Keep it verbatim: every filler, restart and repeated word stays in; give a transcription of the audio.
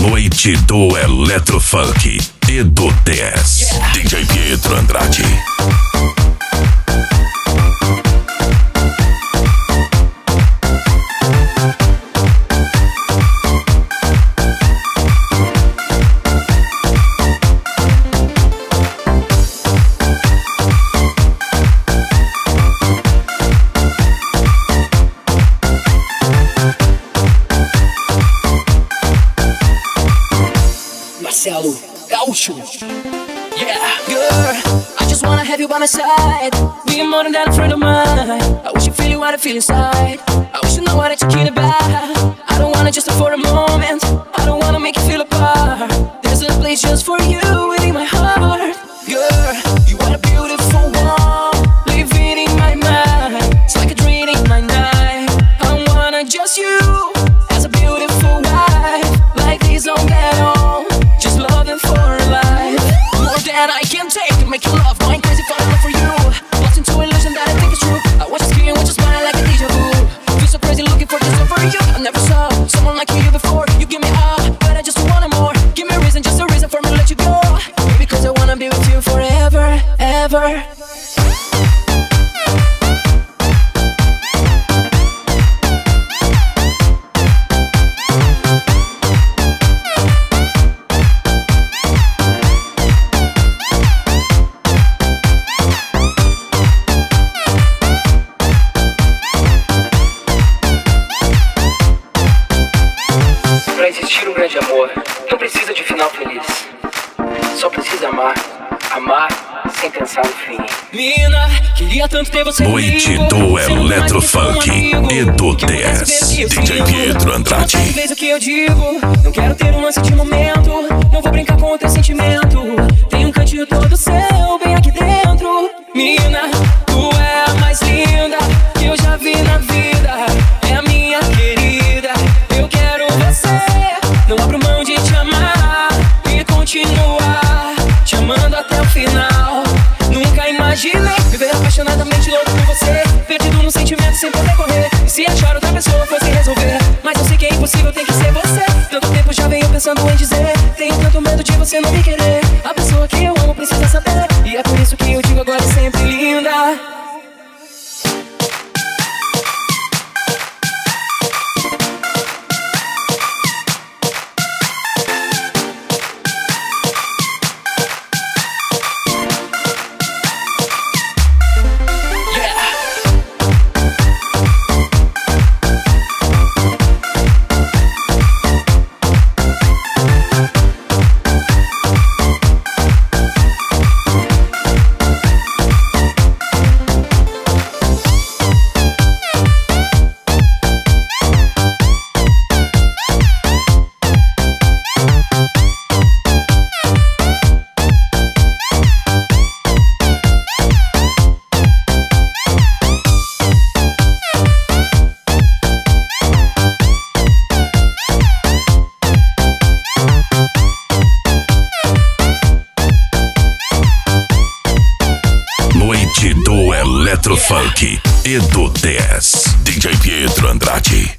Noite do Eletrofunk e do dez. Yeah. D J Pietro Andrade. Marcelo Gaúcho. Yeah, girl, I just wanna have you by my side. Be more than that, a friend of mine. I wish you feel what I feel inside. I wish you know what I'm talking about. I don't wanna just for a moment. I don't wanna make you feel apart. There's a place just for you within my heart. Girl, you are a beautiful one, living in my mind. It's like a dream in my night. I wanna just you as a beautiful wife. Like this on that on. And I can take to make you love, going crazy for love for you. Lost into illusion that I think is true. I watch you scream, watch you smile like a deja vu. Feel so crazy looking for just for you. I never saw someone like you before. You give me all, but I just want more. Give me a reason, just a reason for me to let you go. Because I wanna be with you forever, ever. Pra existir um grande amor, não precisa de final feliz. Só precisa amar, amar sem pensar no fim. Mina, queria tanto ter você Noite comigo. do Eletrofunk e do dez. D J Pietro Andrade. Vez o que eu digo, não quero ter um lance de momento. Não vou brincar com o teu sentimento. Tem um cantinho todo seu bem aqui dentro. Mina, tu é a mais linda que eu já vi na vida. É a minha querida, eu quero você. Não abro mão de te amar e continuar te amando até o final. Nunca imaginei viver apaixonadamente louco por você, perdido no sentimento sem poder correr. E se achar outra pessoa fosse resolver, mas eu sei que é impossível, tem que ser você. Tanto tempo já venho pensando em dizer, tenho tanto medo de você não me querer. A pessoa que eu amo precisa saber, e é por isso que eu digo agora sempre linda. Noite do Eletrofunk e do dez. D J Pietro Andrade.